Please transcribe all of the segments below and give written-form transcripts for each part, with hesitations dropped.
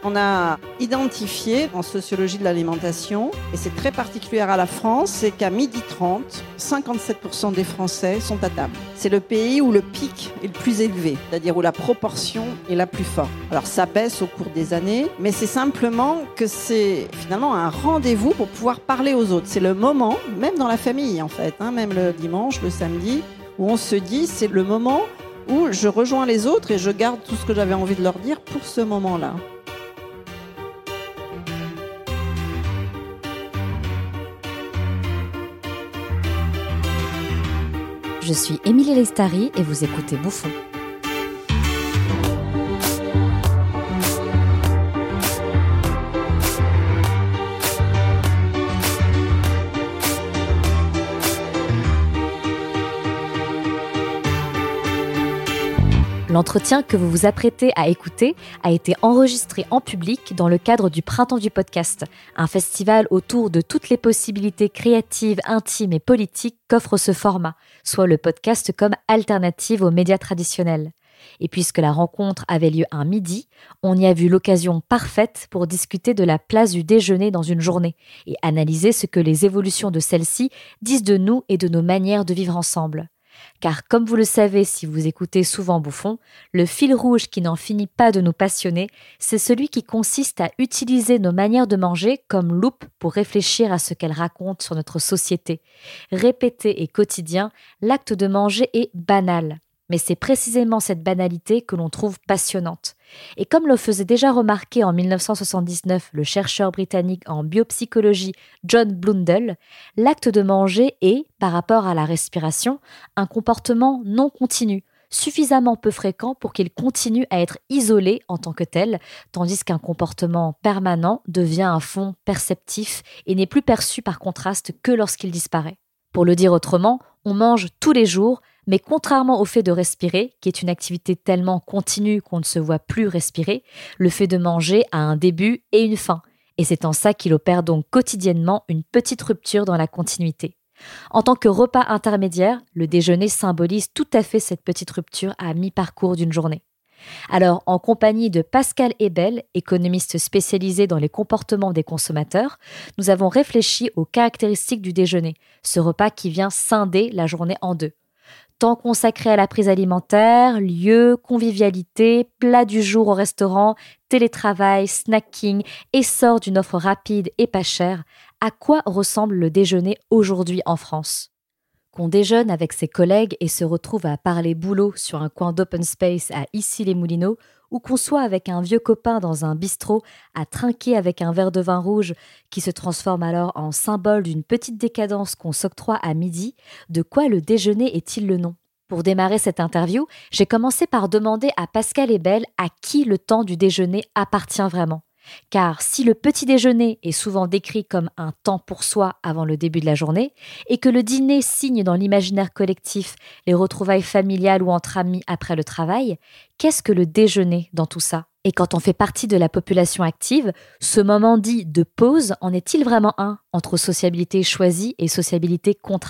On a identifié en sociologie de l'alimentation, et c'est très particulier à la France, c'est qu'à 12h30, 57% des Français sont à table. C'est le pays où le pic est le plus élevé, c'est-à-dire où la proportion est la plus forte. Alors ça baisse au cours des années, mais c'est simplement que c'est finalement un rendez-vous pour pouvoir parler aux autres. C'est le moment, même dans la famille en fait, même le dimanche, le samedi, où on se dit c'est le moment où je rejoins les autres et je garde tout ce que j'avais envie de leur dire pour ce moment-là. Je suis Émilie Lestari et vous écoutez Bouffon. L'entretien que vous vous apprêtez à écouter a été enregistré en public dans le cadre du Printemps du podcast, un festival autour de toutes les possibilités créatives, intimes et politiques qu'offre ce format, soit le podcast comme alternative aux médias traditionnels. Et puisque la rencontre avait lieu un midi, on y a vu l'occasion parfaite pour discuter de la place du déjeuner dans une journée et analyser ce que les évolutions de celle-ci disent de nous et de nos manières de vivre ensemble. Car comme vous le savez si vous écoutez souvent Bouffon, le fil rouge qui n'en finit pas de nous passionner, c'est celui qui consiste à utiliser nos manières de manger comme loupe pour réfléchir à ce qu'elles racontent sur notre société. Répété et quotidien, l'acte de manger est banal. Mais c'est précisément cette banalité que l'on trouve passionnante. Et comme le faisait déjà remarquer en 1979 le chercheur britannique en biopsychologie John Blundell, l'acte de manger est, par rapport à la respiration, un comportement non continu, suffisamment peu fréquent pour qu'il continue à être isolé en tant que tel, tandis qu'un comportement permanent devient un fond perceptif et n'est plus perçu par contraste que lorsqu'il disparaît. Pour le dire autrement, on mange tous les jours, mais contrairement au fait de respirer, qui est une activité tellement continue qu'on ne se voit plus respirer, le fait de manger a un début et une fin. Et c'est en ça qu'il opère donc quotidiennement une petite rupture dans la continuité. En tant que repas intermédiaire, le déjeuner symbolise tout à fait cette petite rupture à mi-parcours d'une journée. Alors, en compagnie de Pascal Ebel, économiste spécialisé dans les comportements des consommateurs, nous avons réfléchi aux caractéristiques du déjeuner, ce repas qui vient scinder la journée en deux. Temps consacré à la prise alimentaire, lieu, convivialité, plat du jour au restaurant, télétravail, snacking, essor d'une offre rapide et pas chère, à quoi ressemble le déjeuner aujourd'hui en France ? Qu'on déjeune avec ses collègues et se retrouve à parler boulot sur un coin d'open space à Issy-les-Moulineaux, ou qu'on soit avec un vieux copain dans un bistrot à trinquer avec un verre de vin rouge qui se transforme alors en symbole d'une petite décadence qu'on s'octroie à midi, de quoi le déjeuner est-il le nom ? Pour démarrer cette interview, j'ai commencé par demander à Pascal Ebel à qui le temps du déjeuner appartient vraiment. Car si le petit déjeuner est souvent décrit comme un temps pour soi avant le début de la journée, et que le dîner signe dans l'imaginaire collectif les retrouvailles familiales ou entre amis après le travail, qu'est-ce que le déjeuner dans tout ça ? Et quand on fait partie de la population active, ce moment dit de pause en est-il vraiment un entre sociabilité choisie et sociabilité contrainte ?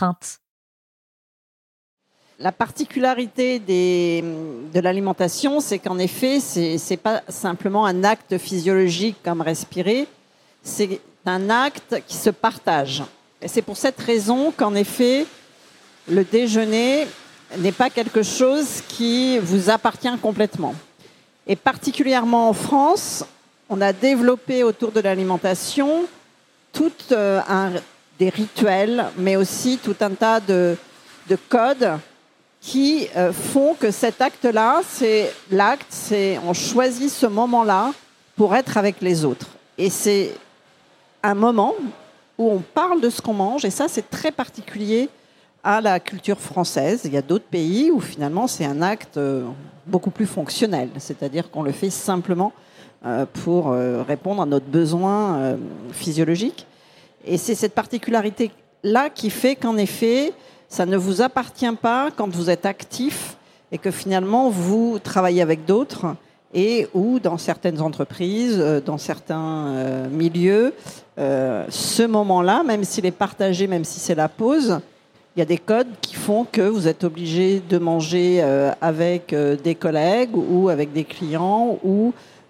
La particularité de l'alimentation, c'est qu'en effet, c'est pas simplement un acte physiologique comme respirer, c'est un acte qui se partage. Et c'est pour cette raison qu'en effet, le déjeuner n'est pas quelque chose qui vous appartient complètement. Et particulièrement en France, on a développé autour de l'alimentation des rituels, mais aussi tout un tas de codes qui font que cet acte-là, on choisit ce moment-là pour être avec les autres. Et c'est un moment où on parle de ce qu'on mange, et ça, c'est très particulier à la culture française. Il y a d'autres pays où finalement, c'est un acte beaucoup plus fonctionnel, c'est-à-dire qu'on le fait simplement pour répondre à notre besoin physiologique. Et c'est cette particularité-là qui fait qu'en effet, ça ne vous appartient pas quand vous êtes actif et que finalement vous travaillez avec d'autres et ou dans certaines entreprises, dans certains milieux, ce moment-là, même s'il est partagé, même si c'est la pause, il y a des codes qui font que vous êtes obligé de manger avec des collègues ou avec des clients ou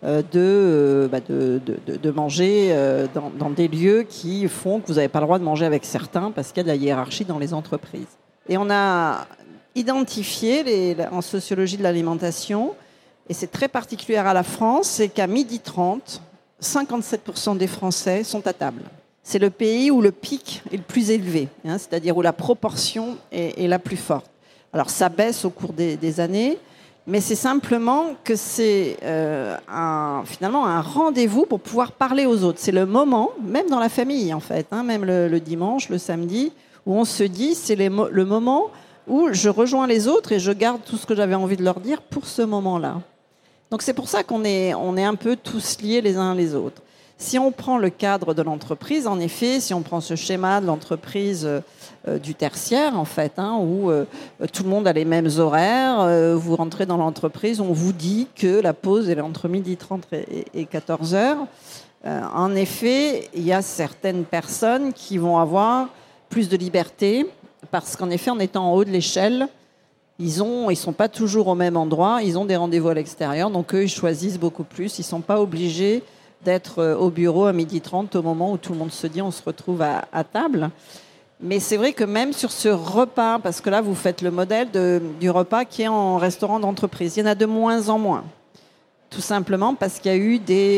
de manger dans des lieux qui font que vous n'avez pas le droit de manger avec certains parce qu'il y a de la hiérarchie dans les entreprises. Et on a identifié en sociologie de l'alimentation, et c'est très particulier à la France, c'est qu'à 12h30, 57% des Français sont à table. C'est le pays où le pic est le plus élevé, c'est-à-dire où la proportion est la plus forte. Alors ça baisse au cours des années, mais c'est simplement que c'est finalement un rendez-vous pour pouvoir parler aux autres. C'est le moment, même dans la famille en fait, même le dimanche, le samedi, où on se dit c'est le moment où je rejoins les autres et je garde tout ce que j'avais envie de leur dire pour ce moment-là. Donc c'est pour ça qu'on est un peu tous liés les uns les autres. Si on prend le cadre de l'entreprise, en effet, si on prend ce schéma de l'entreprise du tertiaire, en fait, où tout le monde a les mêmes horaires, vous rentrez dans l'entreprise, on vous dit que la pause est entre 12h30 et 14h. En effet, il y a certaines personnes qui vont avoir plus de liberté, parce qu'en effet, en étant en haut de l'échelle, ils sont pas toujours au même endroit, ils ont des rendez-vous à l'extérieur, donc eux, ils choisissent beaucoup plus, ils sont pas obligés d'être au bureau à 12h30 au moment où tout le monde se dit on se retrouve à table. Mais c'est vrai que même sur ce repas, parce que là vous faites le modèle du repas qui est en restaurant d'entreprise, il y en a de moins en moins. Tout simplement parce qu'il y a eu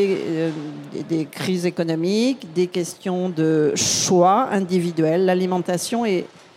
des crises économiques, des questions de choix individuels. L'alimentation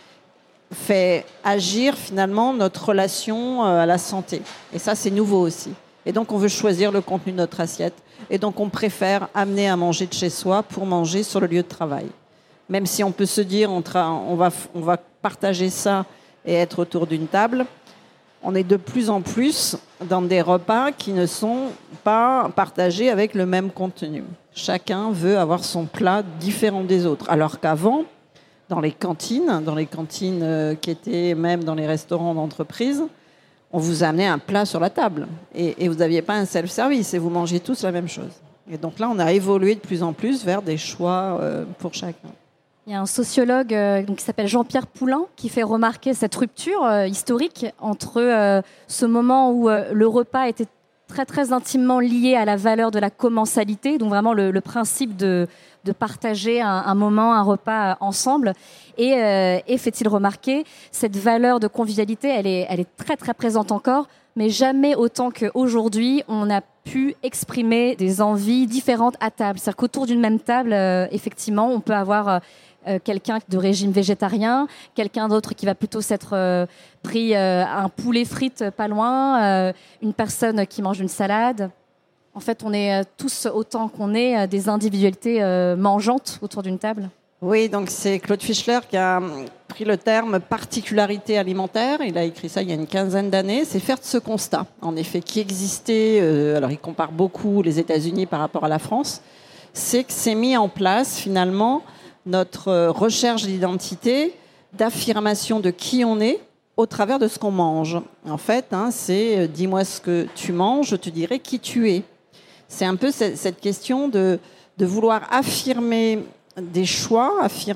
fait agir finalement notre relation à la santé. Et ça c'est nouveau aussi. Et donc on veut choisir le contenu de notre assiette. Et donc, on préfère amener à manger de chez soi pour manger sur le lieu de travail. Même si on peut se dire on va partager ça et être autour d'une table, on est de plus en plus dans des repas qui ne sont pas partagés avec le même contenu. Chacun veut avoir son plat différent des autres. Alors qu'avant, dans les cantines qui étaient même dans les restaurants d'entreprise, on vous amenait un plat sur la table et vous n'aviez pas un self-service et vous mangez tous la même chose. Et donc là, on a évolué de plus en plus vers des choix pour chacun. Il y a un sociologue qui s'appelle Jean-Pierre Poulain qui fait remarquer cette rupture historique entre ce moment où le repas était très très intimement lié à la valeur de la commensalité, donc vraiment le principe de partager un moment, un repas ensemble. Et fait-il remarquer, cette valeur de convivialité, elle est très très présente encore, mais jamais autant qu'aujourd'hui, on a pu exprimer des envies différentes à table. C'est-à-dire qu'autour d'une même table, effectivement, on peut avoir quelqu'un de régime végétarien, quelqu'un d'autre qui va plutôt s'être pris un poulet frites pas loin, une personne qui mange une salade. En fait, on est tous, autant qu'on est, des individualités mangeantes autour d'une table. Oui, donc c'est Claude Fischler qui a pris le terme particularité alimentaire. Il a écrit ça il y a une quinzaine d'années. C'est faire de ce constat, en effet, qui existait. Alors, il compare beaucoup les États-Unis par rapport à la France. C'est que c'est mis en place, finalement, notre recherche d'identité, d'affirmation de qui on est au travers de ce qu'on mange. En fait, c'est dis-moi ce que tu manges, je te dirai qui tu es. C'est un peu cette question de vouloir affirmer des choix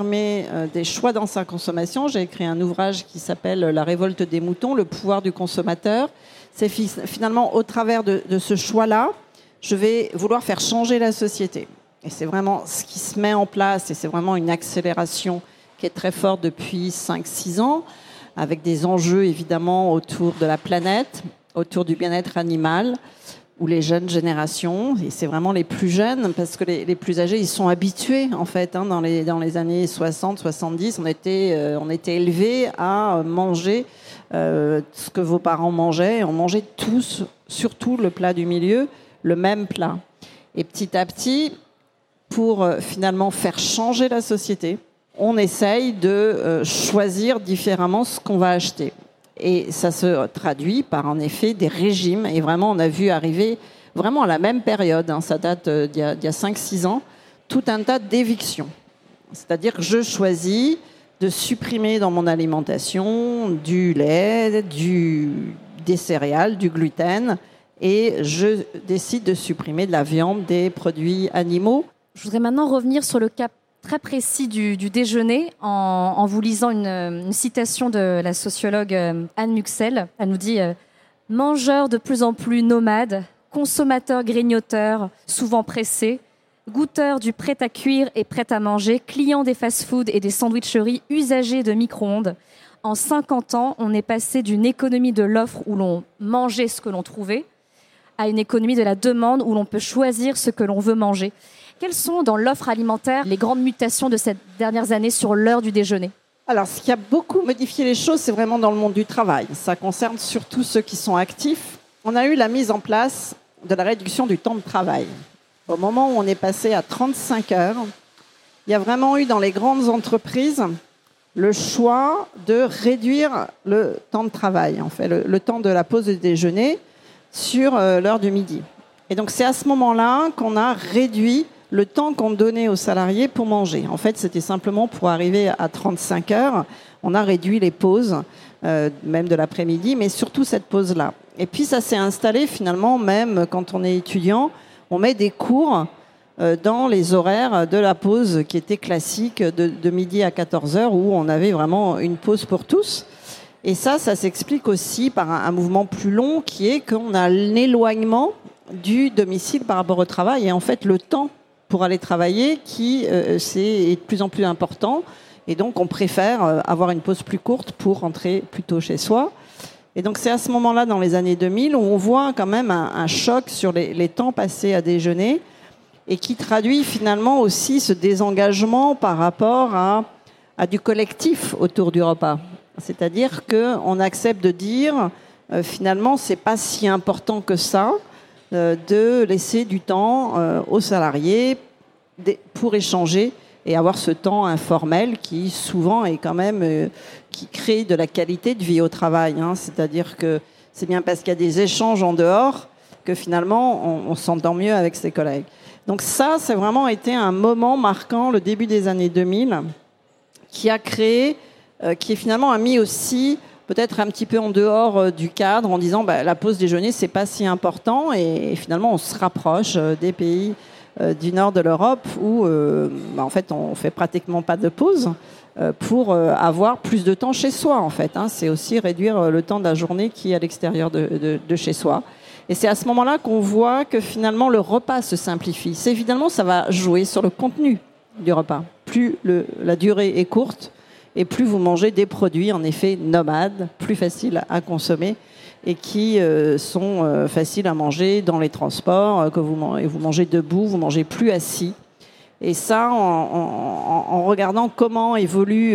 dans sa consommation. J'ai écrit un ouvrage qui s'appelle La révolte des moutons, le pouvoir du consommateur. C'est finalement au travers de ce choix-là, je vais vouloir faire changer la société. Et c'est vraiment ce qui se met en place, et c'est vraiment une accélération qui est très forte depuis 5-6 ans, avec des enjeux évidemment autour de la planète, autour du bien-être animal, ou les jeunes générations, et c'est vraiment les plus jeunes, parce que les plus âgés, ils sont habitués, en fait, dans les années 60, 70, on était élevés à manger ce que vos parents mangeaient, et on mangeait tous, surtout le plat du milieu, le même plat. Et petit à petit, pour finalement faire changer la société, on essaye de choisir différemment ce qu'on va acheter. Et ça se traduit par, en effet, des régimes. Et vraiment, on a vu arriver, vraiment à la même période, ça date d'il y a 5-6 ans, tout un tas d'évictions. C'est-à-dire que je choisis de supprimer dans mon alimentation du lait, des céréales, du gluten, et je décide de supprimer de la viande, des produits animaux. Je voudrais maintenant revenir sur le cas très précis du déjeuner en vous lisant une citation de la sociologue Anne Muxel. Elle nous dit « Mangeurs de plus en plus nomades, consommateurs grignoteurs, souvent pressés, goûteurs du prêt-à-cuire et prêt-à-manger, clients des fast-foods et des sandwicheries, usagers de micro-ondes. En 50 ans, on est passé d'une économie de l'offre où l'on mangeait ce que l'on trouvait à une économie de la demande où l'on peut choisir ce que l'on veut manger. Quelles sont, dans l'offre alimentaire, les grandes mutations de ces dernières années sur l'heure du déjeuner ? Alors, ce qui a beaucoup modifié les choses, c'est vraiment dans le monde du travail. Ça concerne surtout ceux qui sont actifs. On a eu la mise en place de la réduction du temps de travail. Au moment où on est passé à 35 heures, il y a vraiment eu dans les grandes entreprises le choix de réduire le temps de travail, en fait, le temps de la pause de déjeuner sur l'heure du midi. Et donc, c'est à ce moment-là qu'on a réduit le temps qu'on donnait aux salariés pour manger. En fait, c'était simplement pour arriver à 35 heures. On a réduit les pauses, même de l'après-midi, mais surtout cette pause-là. Et puis, ça s'est installé finalement, même quand on est étudiant, on met des cours dans les horaires de la pause qui était classique de midi à 14 heures, où on avait vraiment une pause pour tous. Et ça s'explique aussi par un mouvement plus long qui est qu'on a un éloignement du domicile par rapport au travail. Et en fait, le temps pour aller travailler est de plus en plus important. Et donc, on préfère avoir une pause plus courte pour rentrer plus tôt chez soi. Et donc, c'est à ce moment-là, dans les années 2000, où on voit quand même un choc sur les temps passés à déjeuner et qui traduit finalement aussi ce désengagement par rapport à du collectif autour du repas. C'est-à-dire qu'on accepte de dire, finalement, c'est pas si important que ça de laisser du temps aux salariés pour échanger et avoir ce temps informel qui souvent est quand même qui crée de la qualité de vie au travail. C'est-à-dire que c'est bien parce qu'il y a des échanges en dehors que finalement on s'entend mieux avec ses collègues. Donc ça, c'est vraiment été un moment marquant, le début des années 2000, qui a créé, qui finalement a mis aussi peut-être un petit peu en dehors du cadre en disant la pause déjeuner, c'est pas si important, et finalement on se rapproche des pays du nord de l'Europe où en fait on fait pratiquement pas de pause pour avoir plus de temps chez soi en fait. C'est aussi réduire le temps de la journée qui est à l'extérieur de chez soi. Et c'est à ce moment-là qu'on voit que finalement le repas se simplifie. C'est évidemment, ça va jouer sur le contenu du repas. Plus la durée est courte et plus vous mangez des produits en effet nomades, plus faciles à consommer et qui sont faciles à manger dans les transports, que vous mangez debout, vous mangez plus assis. Et ça, en regardant comment évoluent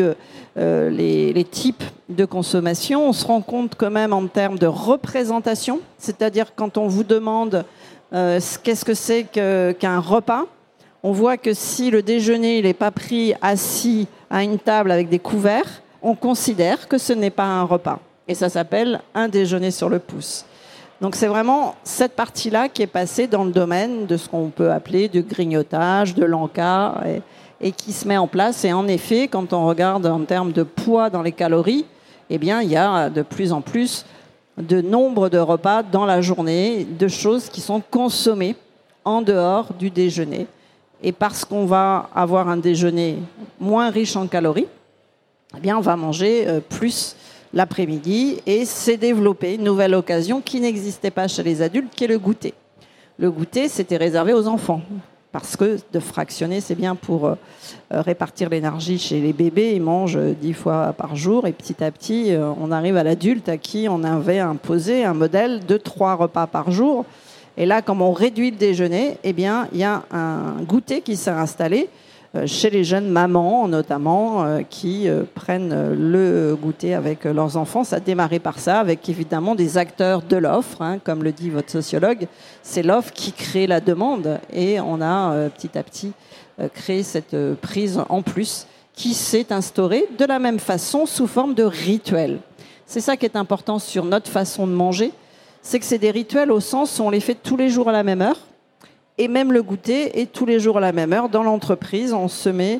les types de consommation, on se rend compte quand même en termes de représentation, c'est-à-dire quand on vous demande qu'est-ce que c'est qu'un repas, on voit que si le déjeuner n'est pas pris assis à une table avec des couverts, on considère que ce n'est pas un repas. Et ça s'appelle un déjeuner sur le pouce. Donc c'est vraiment cette partie-là qui est passée dans le domaine de ce qu'on peut appeler du grignotage, de l'encas, et qui se met en place. Et en effet, quand on regarde en termes de poids dans les calories, eh bien, il y a de plus en plus de nombre de repas dans la journée, de choses qui sont consommées en dehors du déjeuner. Et parce qu'on va avoir un déjeuner moins riche en calories, eh bien, on va manger plus l'après-midi, et s'est développée une nouvelle occasion qui n'existait pas chez les adultes, qui est le goûter. Le goûter, c'était réservé aux enfants, parce que de fractionner, c'est bien pour répartir l'énergie chez les bébés. Ils mangent 10 fois par jour, et petit à petit, on arrive à l'adulte à qui on avait imposé un modèle de 3 repas par jour. Et là, comme on réduit le déjeuner, eh bien, il y a un goûter qui s'est installé chez les jeunes mamans, notamment, qui prennent le goûter avec leurs enfants. Ça a démarré par ça, avec évidemment des acteurs de l'offre, comme le dit votre sociologue. C'est l'offre qui crée la demande, et on a petit à petit créé cette prise en plus qui s'est instaurée de la même façon sous forme de rituel. C'est ça qui est important sur notre façon de manger, c'est que c'est des rituels au sens où on les fait tous les jours à la même heure. Et même le goûter est tous les jours à la même heure. Dans l'entreprise, on se met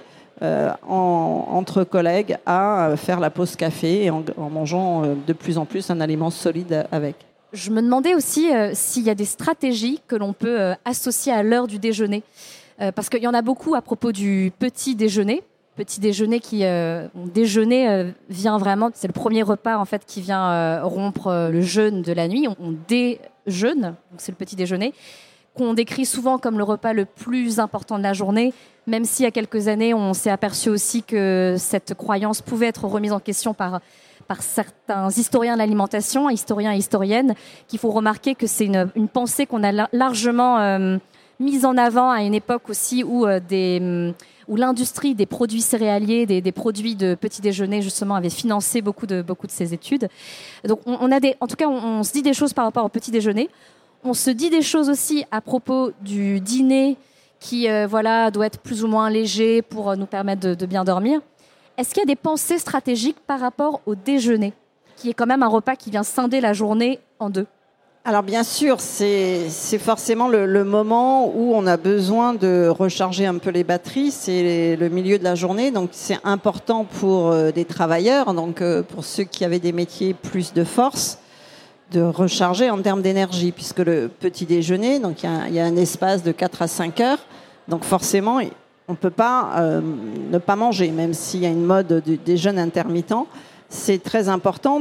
entre collègues à faire la pause café et en mangeant de plus en plus un aliment solide avec. Je me demandais aussi s'il y a des stratégies que l'on peut associer à l'heure du déjeuner. Parce qu'il y en a beaucoup à propos du petit déjeuner. petit déjeuner déjeuner vient vraiment, c'est le premier repas en fait qui vient rompre le jeûne de la nuit. On déjeune, donc c'est le petit déjeuner, qu'on décrit souvent comme le repas le plus important de la journée, même si il y a quelques années, on s'est aperçu aussi que cette croyance pouvait être remise en question par certains historiens de l'alimentation, historiens et historiennes, qui font remarquer que c'est une pensée qu'on a largement mise en avant à une époque aussi où l'industrie des produits céréaliers, des produits de petit déjeuner justement avait financé beaucoup de ces études. Donc en tout cas, on se dit des choses par rapport au petit déjeuner. On se dit des choses aussi à propos du dîner qui doit être plus ou moins léger pour nous permettre de bien dormir. Est-ce qu'il y a des pensées stratégiques par rapport au déjeuner, qui est quand même un repas qui vient scinder la journée en deux? Alors bien sûr, c'est forcément le moment où on a besoin de recharger un peu les batteries. C'est le milieu de la journée, donc c'est important pour des travailleurs, donc pour ceux qui avaient des métiers plus de force, de recharger en termes d'énergie, puisque le petit déjeuner, donc il y a un espace de 4 à 5 heures, donc forcément on ne peut pas ne pas manger, même s'il y a une mode des jeûnes intermittents. C'est très important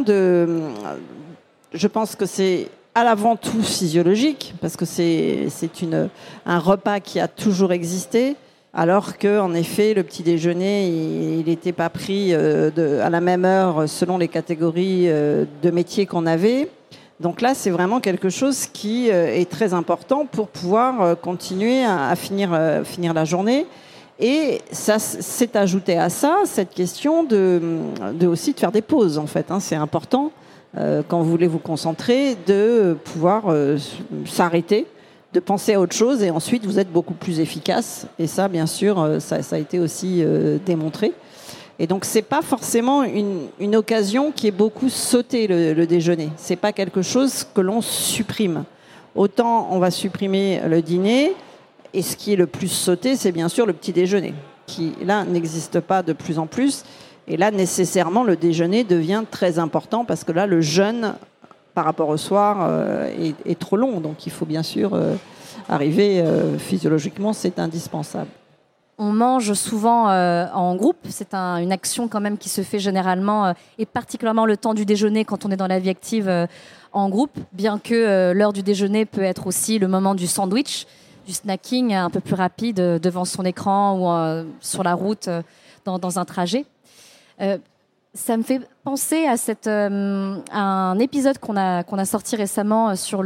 je pense que c'est avant tout physiologique, parce que c'est un repas qui a toujours existé, alors que en effet le petit déjeuner il n'était pas pris à la même heure selon les catégories de métiers qu'on avait. Donc là, c'est vraiment quelque chose qui est très important pour pouvoir continuer à finir la journée. Et ça s'est ajouté à ça cette question aussi de faire des pauses, en fait. C'est important quand vous voulez vous concentrer de pouvoir s'arrêter, de penser à autre chose, et ensuite vous êtes beaucoup plus efficace. Et ça, bien sûr, ça a été aussi démontré. Et donc c'est pas forcément une occasion qui est beaucoup sautée, le déjeuner. C'est pas quelque chose que l'on supprime. Autant on va supprimer le dîner, et ce qui est le plus sauté, c'est bien sûr le petit déjeuner, qui là n'existe pas de plus en plus. Et là, nécessairement, le déjeuner devient très important, parce que là, le jeûne par rapport au soir est trop long. Donc il faut bien sûr arriver physiologiquement, c'est indispensable. On mange souvent en groupe. C'est une action quand même qui se fait généralement, et particulièrement le temps du déjeuner quand on est dans la vie active en groupe, bien que l'heure du déjeuner peut être aussi le moment du sandwich, du snacking un peu plus rapide devant son écran ou sur la route dans un trajet. Ça me fait penser à un épisode qu'on a sorti récemment sur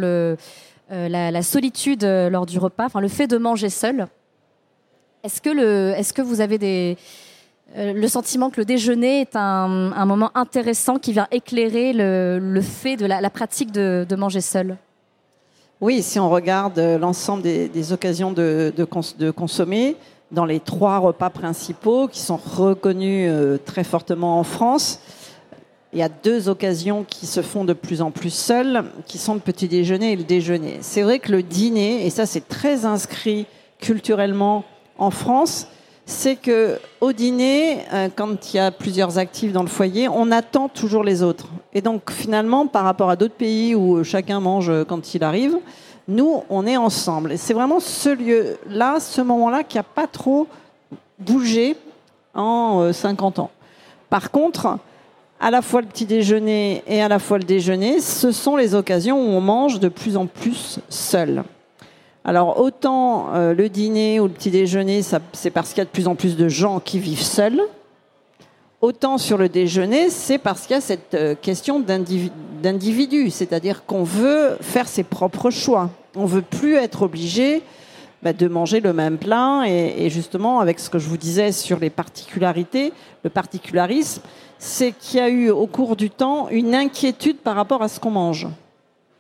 la solitude lors du repas, enfin le fait de manger seul. Est-ce que vous avez le sentiment que le déjeuner est un moment intéressant qui vient éclairer le fait de la pratique de manger seul? Oui, si on regarde l'ensemble des occasions de consommer, dans les 3 repas principaux qui sont reconnus très fortement en France, il y a 2 occasions qui se font de plus en plus seules, qui sont le petit déjeuner et le déjeuner. C'est vrai que le dîner, et ça c'est très inscrit culturellement en France, c'est que au dîner, quand il y a plusieurs actifs dans le foyer, on attend toujours les autres. Et donc finalement, par rapport à d'autres pays où chacun mange quand il arrive, nous, on est ensemble. Et c'est vraiment ce lieu-là, ce moment-là, qui n'a pas trop bougé en 50 ans. Par contre, à la fois le petit déjeuner et à la fois le déjeuner, ce sont les occasions où on mange de plus en plus seul. Alors autant le dîner ou le petit déjeuner, c'est parce qu'il y a de plus en plus de gens qui vivent seuls. Autant sur le déjeuner, c'est parce qu'il y a cette question d'individu, c'est-à-dire qu'on veut faire ses propres choix. On ne veut plus être obligé de manger le même plat. Et justement, avec ce que je vous disais sur les particularités, le particularisme, c'est qu'il y a eu au cours du temps une inquiétude par rapport à ce qu'on mange. Pourquoi ?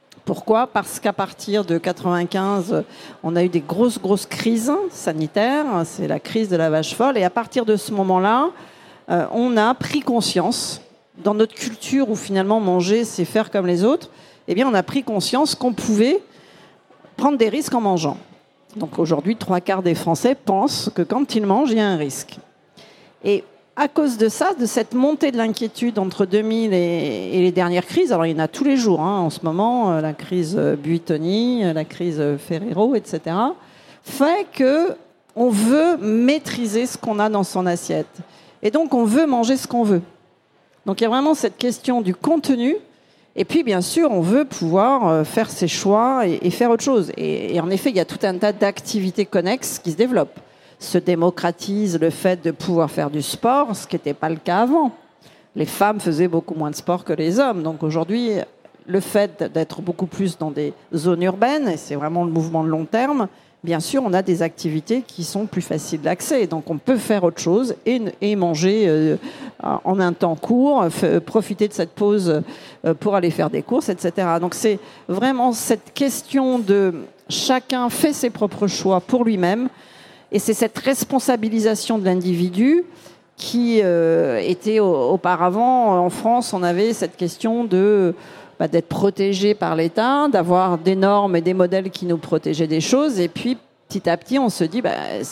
Parce qu'à partir de 95, on a eu des grosses crises sanitaires. C'est la crise de la vache folle. Et à partir de ce moment-là, on a pris conscience, dans notre culture où finalement manger, c'est faire comme les autres, eh bien on a pris conscience qu'on pouvait prendre des risques en mangeant. Donc aujourd'hui, 3/4 des Français pensent que quand ils mangent, il y a un risque. Et à cause de ça, de cette montée de l'inquiétude entre 2000 et les dernières crises, alors il y en a tous les jours en ce moment, la crise Buitoni, la crise Ferrero, etc., fait que on veut maîtriser ce qu'on a dans son assiette. Et donc, on veut manger ce qu'on veut. Donc, il y a vraiment cette question du contenu. Et puis, bien sûr, on veut pouvoir faire ses choix et faire autre chose. Et en effet, il y a tout un tas d'activités connexes qui se développent. Se démocratise le fait de pouvoir faire du sport, ce qui n'était pas le cas avant. Les femmes faisaient beaucoup moins de sport que les hommes. Donc, aujourd'hui, le fait d'être beaucoup plus dans des zones urbaines, et c'est vraiment le mouvement de long terme, bien sûr, on a des activités qui sont plus faciles d'accès. Donc, on peut faire autre chose et manger en un temps court, profiter de cette pause pour aller faire des courses, etc. Donc, c'est vraiment cette question de chacun fait ses propres choix pour lui-même. Et c'est cette responsabilisation de l'individu qui était auparavant, en France, on avait cette question d'être protégé par l'État, d'avoir des normes et des modèles qui nous protégeaient des choses. Et puis, petit à petit, on se dit,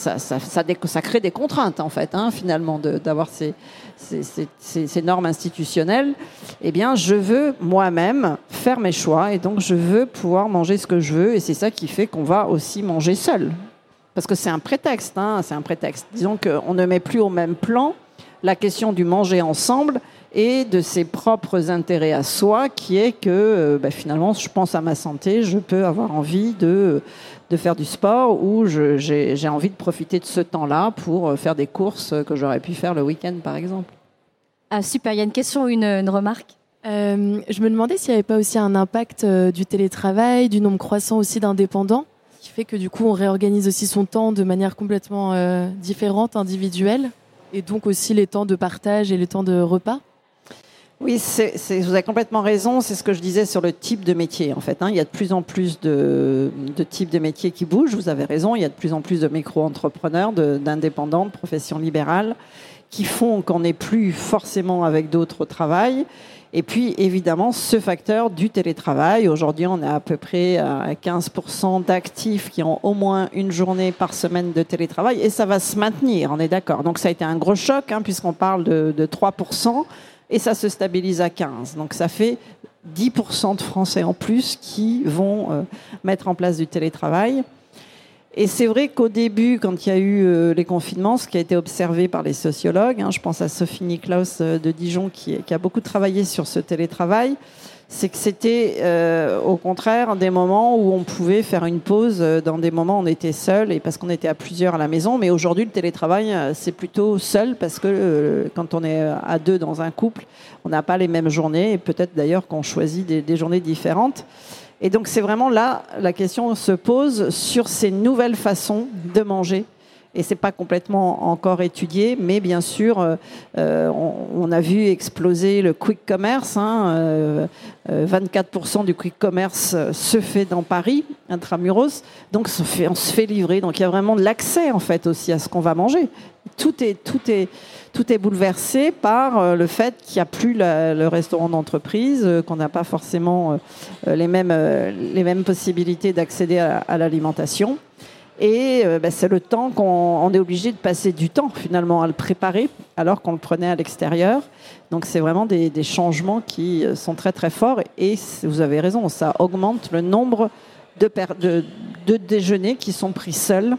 ça crée des contraintes, en fait, finalement, d'avoir ces normes institutionnelles. Eh bien, je veux moi-même faire mes choix et donc je veux pouvoir manger ce que je veux. Et c'est ça qui fait qu'on va aussi manger seul. Parce que c'est un prétexte, c'est un prétexte. Disons qu'on ne met plus au même plan la question du manger ensemble et de ses propres intérêts à soi, qui est que finalement, je pense à ma santé, je peux avoir envie de faire du sport ou j'ai envie de profiter de ce temps-là pour faire des courses que j'aurais pu faire le week-end, par exemple. Ah super, il y a une question ou une remarque? Je me demandais s'il n'y avait pas aussi un impact du télétravail, du nombre croissant aussi d'indépendants, qui fait que du coup on réorganise aussi son temps de manière complètement différente, individuelle, et donc aussi les temps de partage et les temps de repas. Oui, vous avez complètement raison. C'est ce que je disais sur le type de métier, en fait. Il y a de plus en plus de types de métiers qui bougent. Vous avez raison. Il y a de plus en plus de micro-entrepreneurs, d'indépendants, de professions libérales, qui font qu'on n'est plus forcément avec d'autres au travail. Et puis, évidemment, ce facteur du télétravail. Aujourd'hui, on est à peu près à 15% d'actifs qui ont au moins une journée par semaine de télétravail. Et ça va se maintenir, on est d'accord. Donc, ça a été un gros choc, puisqu'on parle de 3%. Et ça se stabilise à 15%. Donc ça fait 10% de Français en plus qui vont mettre en place du télétravail. Et c'est vrai qu'au début, quand il y a eu les confinements, ce qui a été observé par les sociologues, je pense à Sophie Niklaus de Dijon qui a beaucoup travaillé sur ce télétravail, c'est que c'était au contraire des moments où on pouvait faire une pause dans des moments où on était seul et parce qu'on était à plusieurs à la maison. Mais aujourd'hui, le télétravail, c'est plutôt seul parce que quand on est à deux dans un couple, on n'a pas les mêmes journées et peut-être d'ailleurs qu'on choisit des journées différentes. Et donc, c'est vraiment là, la question se pose sur ces nouvelles façons de manger. Et c'est pas complètement encore étudié, mais bien sûr, on a vu exploser le quick commerce. 24% du quick commerce se fait dans Paris, intramuros. Donc, on se fait livrer. Donc, il y a vraiment de l'accès, en fait, aussi à ce qu'on va manger. Tout est bouleversé par le fait qu'il n'y a plus le restaurant d'entreprise, qu'on n'a pas forcément les mêmes possibilités d'accéder à l'alimentation. Et c'est le temps qu'on est obligé de passer du temps finalement à le préparer alors qu'on le prenait à l'extérieur. Donc c'est vraiment des changements qui sont très très forts et vous avez raison, ça augmente le nombre de déjeuners qui sont pris seuls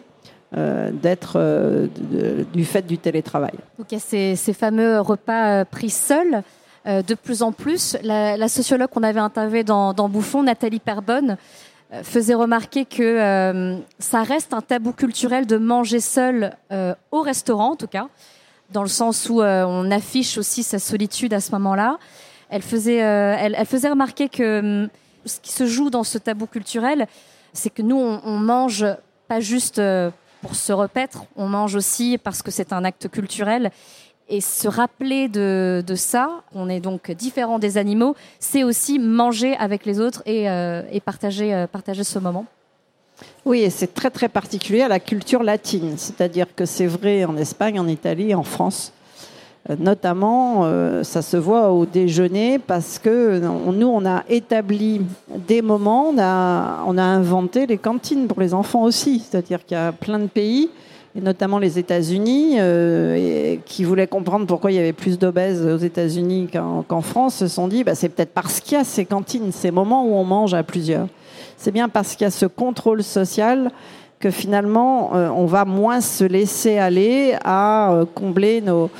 du fait du télétravail. Donc il y a ces fameux repas pris seuls. De plus en plus, la sociologue qu'on avait interviewée dans Bouffon, Nathalie Perbonne, faisait remarquer que ça reste un tabou culturel de manger seul au restaurant, en tout cas, dans le sens où on affiche aussi sa solitude à ce moment-là. Elle faisait remarquer que ce qui se joue dans ce tabou culturel, c'est que nous, on mange pas juste pour se repaître, on mange aussi parce que c'est un acte culturel. Et se rappeler de ça, on est donc différent des animaux, c'est aussi manger avec les autres et partager ce moment. Oui, et c'est très très particulier à la culture latine. C'est-à-dire que c'est vrai en Espagne, en Italie, en France. Notamment, ça se voit au déjeuner parce que nous, on a établi des moments, on a inventé les cantines pour les enfants aussi. C'est-à-dire qu'il y a plein de pays, et notamment les États-Unis, qui voulaient comprendre pourquoi il y avait plus d'obèses aux États-Unis qu'en France, se sont dit c'est peut-être parce qu'il y a ces cantines, ces moments où on mange à plusieurs. C'est bien parce qu'il y a ce contrôle social que finalement, on va moins se laisser aller à combler nos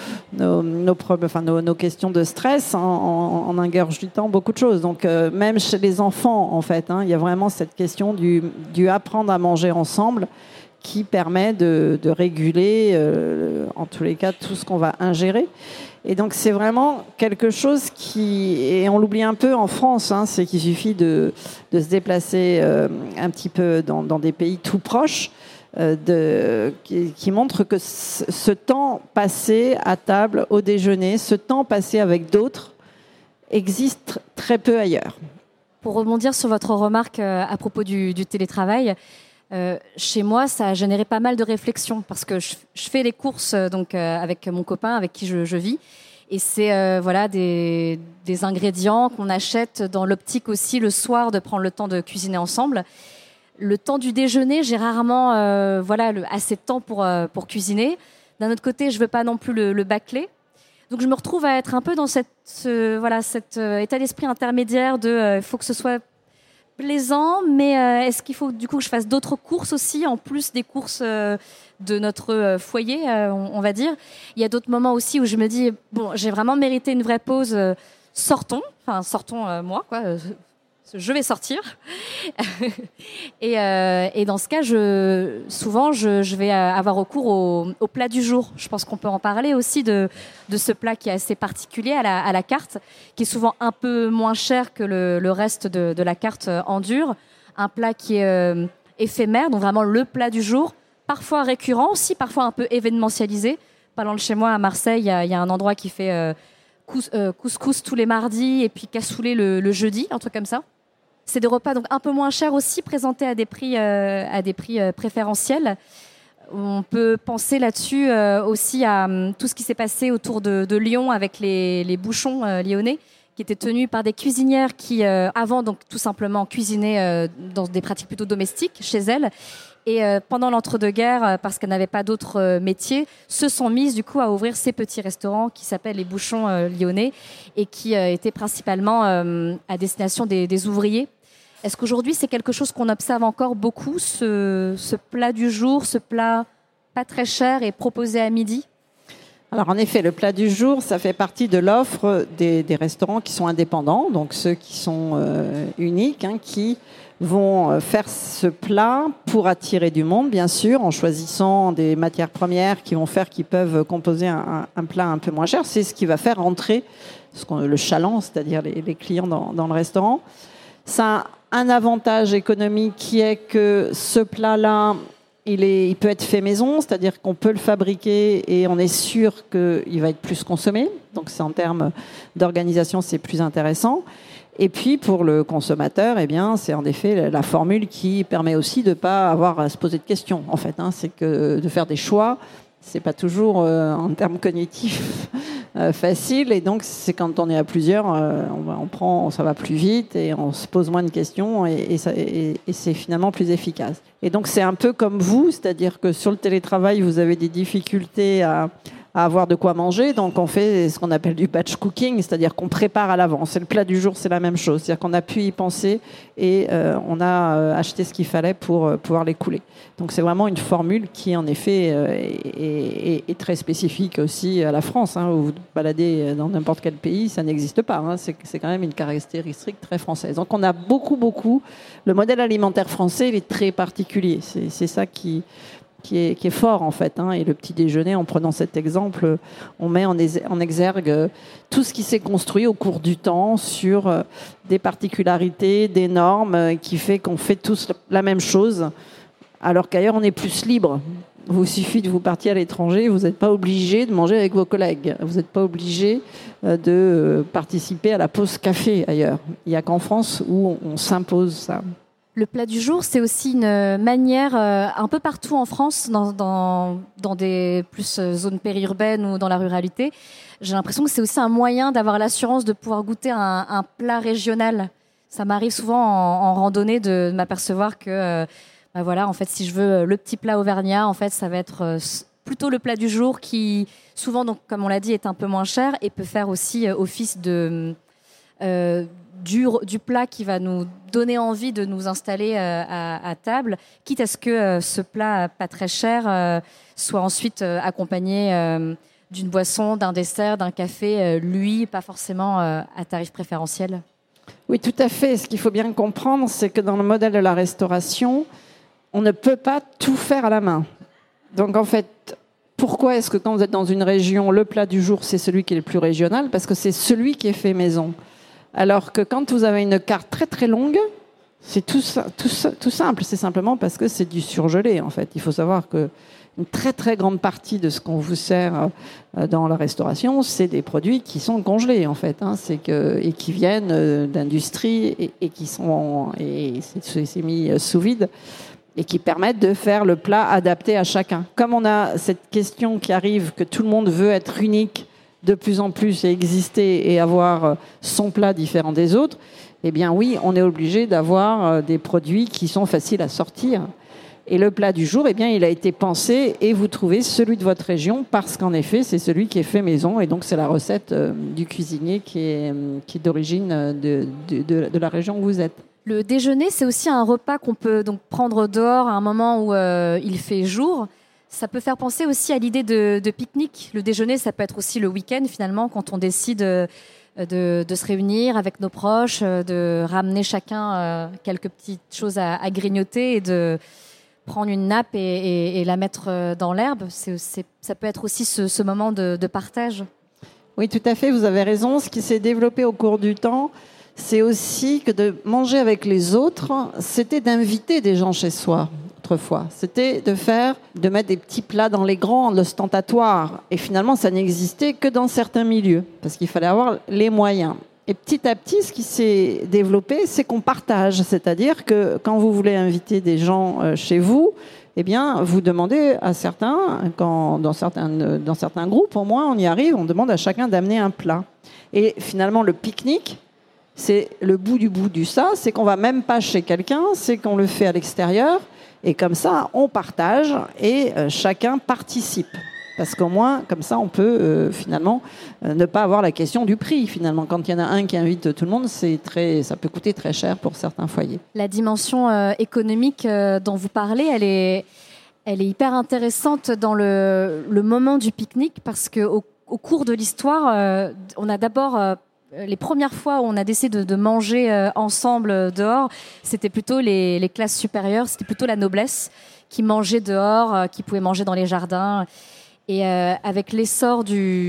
questions de stress en ingurgitant beaucoup de choses. Donc, même chez les enfants, en fait, il y a vraiment cette question du apprendre à manger ensemble qui permet de réguler, en tous les cas, tout ce qu'on va ingérer. Et donc, c'est vraiment quelque chose et on l'oublie un peu en France, c'est qu'il suffit de se déplacer un petit peu dans des pays tout proches, qui montrent que ce temps passé à table, au déjeuner, ce temps passé avec d'autres, existe très peu ailleurs. Pour rebondir sur votre remarque à propos du télétravail, chez moi, ça a généré pas mal de réflexions parce que je fais les courses avec mon copain avec qui je vis. Et c'est des ingrédients qu'on achète dans l'optique aussi le soir de prendre le temps de cuisiner ensemble. Le temps du déjeuner, j'ai rarement assez de temps pour cuisiner. D'un autre côté, je veux pas non plus le bâcler. Donc je me retrouve à être un peu dans cet état d'esprit intermédiaire de faut que ce soit plaisant, mais est-ce qu'il faut du coup que je fasse d'autres courses aussi, en plus des courses de notre foyer, on va dire. Il y a d'autres moments aussi où je me dis, bon, j'ai vraiment mérité une vraie pause, sortons moi, quoi. Je vais sortir. et dans ce cas, souvent, je vais avoir recours au plat du jour. Je pense qu'on peut en parler aussi de ce plat qui est assez particulier à la carte, qui est souvent un peu moins cher que le reste de la carte en dur. Un plat qui est éphémère, donc vraiment le plat du jour, parfois récurrent aussi, parfois un peu événementialisé. Pas loin de chez moi, à Marseille, il y a un endroit qui fait couscous tous les mardis et puis cassoulet le jeudi, un truc comme ça. C'est des repas donc un peu moins chers aussi, présentés à des prix préférentiels. On peut penser là-dessus aussi à tout ce qui s'est passé autour de Lyon avec les bouchons lyonnais, qui étaient tenus par des cuisinières qui, avant, donc tout simplement cuisinaient dans des pratiques plutôt domestiques chez elles. Et pendant l'entre-deux-guerres, parce qu'elles n'avaient pas d'autres métiers, se sont mises du coup à ouvrir ces petits restaurants qui s'appellent les bouchons lyonnais et qui étaient principalement à destination des ouvriers. Est-ce qu'aujourd'hui, c'est quelque chose qu'on observe encore beaucoup, ce plat du jour, ce plat pas très cher et proposé à midi ? Alors en effet, le plat du jour, ça fait partie de l'offre des restaurants qui sont indépendants, donc ceux qui sont uniques, qui vont faire ce plat pour attirer du monde, bien sûr, en choisissant des matières premières qui peuvent composer un plat un peu moins cher. C'est ce qui va faire entrer le chaland, c'est-à-dire les clients dans le restaurant. Ça a un avantage économique qui est que ce plat-là, il peut être fait maison, c'est-à-dire qu'on peut le fabriquer et on est sûr qu'il va être plus consommé. Donc, c'est en termes d'organisation, c'est plus intéressant. Et puis, pour le consommateur, c'est en effet la formule qui permet aussi de ne pas avoir à se poser de questions. En fait, c'est que de faire des choix, c'est pas toujours en termes cognitifs facile. Et donc, c'est quand on est à plusieurs, ça va plus vite et on se pose moins de questions et c'est finalement plus efficace. Et donc, c'est un peu comme vous, c'est-à-dire que sur le télétravail, vous avez des difficultés à avoir de quoi manger. Donc, on fait ce qu'on appelle du batch cooking, c'est-à-dire qu'on prépare à l'avance. Et le plat du jour, c'est la même chose. C'est-à-dire qu'on a pu y penser et on a acheté ce qu'il fallait pour pouvoir l'écouler. Donc, c'est vraiment une formule qui, en effet, est très spécifique aussi à la France. Où vous baladez dans n'importe quel pays, ça n'existe pas. C'est quand même une caractéristique très française. Donc, on a beaucoup... Le modèle alimentaire français, il est très particulier. C'est ça qui est fort en fait. Et le petit déjeuner, en prenant cet exemple, on met en exergue tout ce qui s'est construit au cours du temps sur des particularités, des normes, qui fait qu'on fait tous la même chose, alors qu'ailleurs on est plus libre. Il suffit de vous partir à l'étranger, vous n'êtes pas obligé de manger avec vos collègues, vous n'êtes pas obligé de participer à la pause café ailleurs. Il n'y a qu'en France où on s'impose ça. Le plat du jour, c'est aussi une manière, un peu partout en France, dans des plus zones périurbaines ou dans la ruralité, j'ai l'impression que c'est aussi un moyen d'avoir l'assurance de pouvoir goûter un plat régional. Ça m'arrive souvent en randonnée de m'apercevoir que, en fait, si je veux le petit plat auvergnat, en fait, ça va être plutôt le plat du jour qui, souvent, donc, comme on l'a dit, est un peu moins cher et peut faire aussi office du plat qui va nous donner envie de nous installer à table, quitte à ce que ce plat pas très cher soit ensuite accompagné d'une boisson, d'un dessert, d'un café, lui, pas forcément à tarif préférentiel. Oui, tout à fait. Ce qu'il faut bien comprendre, c'est que dans le modèle de la restauration, on ne peut pas tout faire à la main. Donc en fait, pourquoi est-ce que quand vous êtes dans une région, le plat du jour, c'est celui qui est le plus régional? Parce que c'est celui qui est fait maison. Alors que quand vous avez une carte très très longue, c'est tout simple. C'est simplement parce que c'est du surgelé, en fait. Il faut savoir que une très très grande partie de ce qu'on vous sert dans la restauration, c'est des produits qui sont congelés, en fait. Et qui viennent d'industrie et qui sont c'est mis sous vide et qui permettent de faire le plat adapté à chacun. Comme on a cette question qui arrive, que tout le monde veut être unique de plus en plus et exister et avoir son plat différent des autres, eh bien oui, on est obligé d'avoir des produits qui sont faciles à sortir. Et le plat du jour, eh bien, il a été pensé et vous trouvez celui de votre région parce qu'en effet, c'est celui qui est fait maison et donc c'est la recette du cuisinier qui est d'origine de la région où vous êtes. Le déjeuner, c'est aussi un repas qu'on peut donc prendre dehors à un moment où il fait jour. Ça peut faire penser aussi à l'idée de pique-nique. Le déjeuner, ça peut être aussi le week-end finalement, quand on décide de se réunir avec nos proches, de ramener chacun quelques petites choses à grignoter et de prendre une nappe et la mettre dans l'herbe. Ça peut être aussi ce moment de partage. Oui, tout à fait, vous avez raison. Ce qui s'est développé au cours du temps, c'est aussi que de manger avec les autres, c'était d'inviter des gens chez soi. Autrefois, c'était de mettre des petits plats dans les grands, l'ostentatoire. Et finalement, ça n'existait que dans certains milieux, parce qu'il fallait avoir les moyens. Et petit à petit, ce qui s'est développé, c'est qu'on partage. C'est-à-dire que quand vous voulez inviter des gens chez vous, eh bien, vous demandez à certains, dans certains groupes, au moins, on y arrive, on demande à chacun d'amener un plat. Et finalement, le pique-nique, c'est le bout du ça, c'est qu'on va même pas chez quelqu'un, c'est qu'on le fait à l'extérieur. Et comme ça, on partage et chacun participe. Parce qu'au moins, comme ça, on peut finalement ne pas avoir la question du prix. Finalement, quand il y en a un qui invite tout le monde, ça peut coûter très cher pour certains foyers. La dimension économique dont vous parlez, elle est hyper intéressante dans le moment du pique-nique parce qu'au cours de l'histoire, on a d'abord... les premières fois où on a décidé de manger ensemble dehors, c'était plutôt les classes supérieures, c'était plutôt la noblesse qui mangeait dehors, qui pouvait manger dans les jardins. Et avec l'essor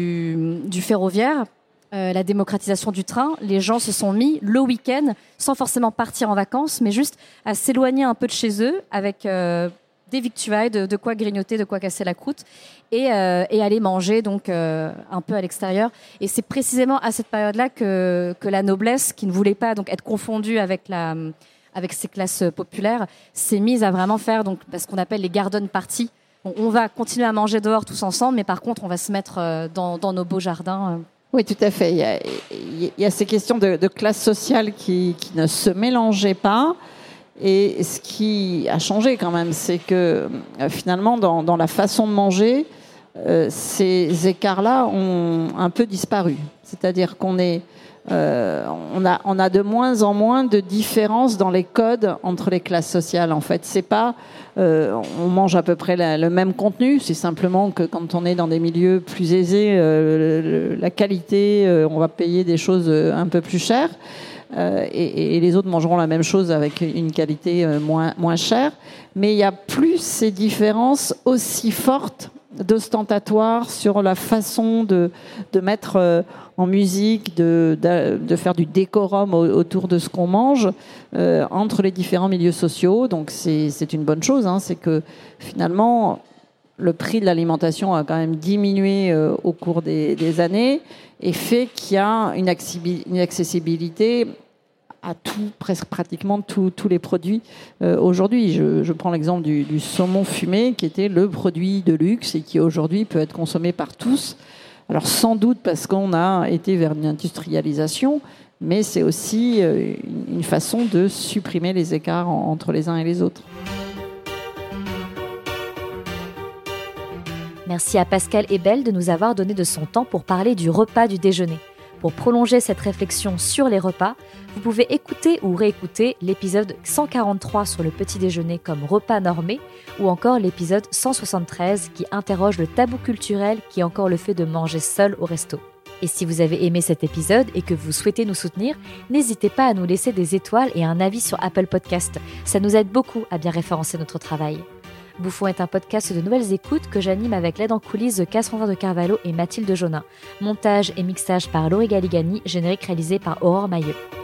du ferroviaire, la démocratisation du train, les gens se sont mis le week-end, sans forcément partir en vacances, mais juste à s'éloigner un peu de chez eux avec des victuailles, de quoi grignoter, de quoi casser la croûte, et aller manger donc un peu à l'extérieur. Et c'est précisément à cette période-là que la noblesse, qui ne voulait pas donc être confondue avec ces classes populaires, s'est mise à vraiment faire donc ce qu'on appelle les garden parties. On va continuer à manger dehors tous ensemble, mais par contre, on va se mettre dans nos beaux jardins. Oui, tout à fait. Il y a ces questions de classe sociale qui ne se mélangeaient pas. Et ce qui a changé quand même, c'est que finalement, dans la façon de manger, ces écarts-là ont un peu disparu. C'est-à-dire qu'on a de moins en moins de différences dans les codes entre les classes sociales. En fait, c'est pas on mange à peu près le même contenu. C'est simplement que quand on est dans des milieux plus aisés, la qualité, on va payer des choses un peu plus chères. Et les autres mangeront la même chose avec une qualité moins chère. Mais il n'y a plus ces différences aussi fortes d'ostentatoire sur la façon de mettre en musique, de faire du décorum autour de ce qu'on mange entre les différents milieux sociaux. Donc c'est une bonne chose, c'est que finalement le prix de l'alimentation a quand même diminué au cours des années et fait qu'il y a une accessibilité à presque pratiquement tous les produits aujourd'hui. Je prends l'exemple du saumon fumé qui était le produit de luxe et qui aujourd'hui peut être consommé par tous. Alors sans doute parce qu'on a été vers une industrialisation, mais c'est aussi une façon de supprimer les écarts entre les uns et les autres. Merci à Pascal Ebel de nous avoir donné de son temps pour parler du repas du déjeuner. Pour prolonger cette réflexion sur les repas, vous pouvez écouter ou réécouter l'épisode 143 sur le petit déjeuner comme repas normé ou encore l'épisode 173 qui interroge le tabou culturel qui est encore le fait de manger seul au resto. Et si vous avez aimé cet épisode et que vous souhaitez nous soutenir, n'hésitez pas à nous laisser des étoiles et un avis sur Apple Podcast. Ça nous aide beaucoup à bien référencer notre travail. Bouffon est un podcast de nouvelles écoutes que j'anime avec l'aide en coulisses de Cassandra de Carvalho et Mathilde Jonin. Montage et mixage par Laurie Galigani, générique réalisé par Aurore Mailleux.